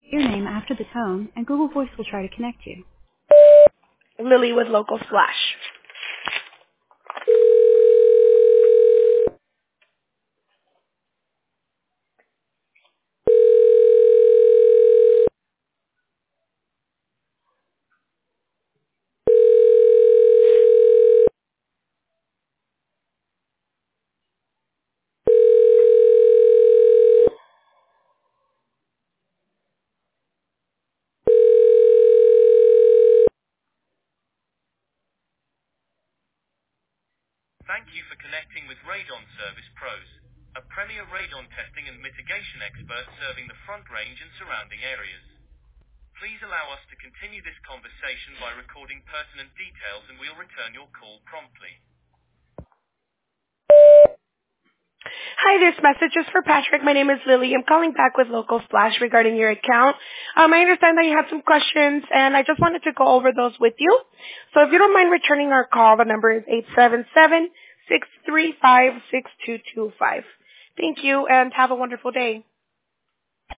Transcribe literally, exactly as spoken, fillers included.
your name after the tone, and Google Voice will try to connect you. Lily with Local Splash. Thank you for connecting with Radon Service Pros, a premier radon testing and mitigation expert serving the Front Range and surrounding areas. Please allow us to continue this conversation by recording pertinent details and we'll return your call promptly. Hi, this message is for Patrick. My name is Lily. I'm calling back with Local Splash regarding your account. Um, I understand that you have some questions, and I just wanted to go over those with you. So if you don't mind returning our call, the number is eight seven seven, six three five, six two two five. Thank you, and have a wonderful day.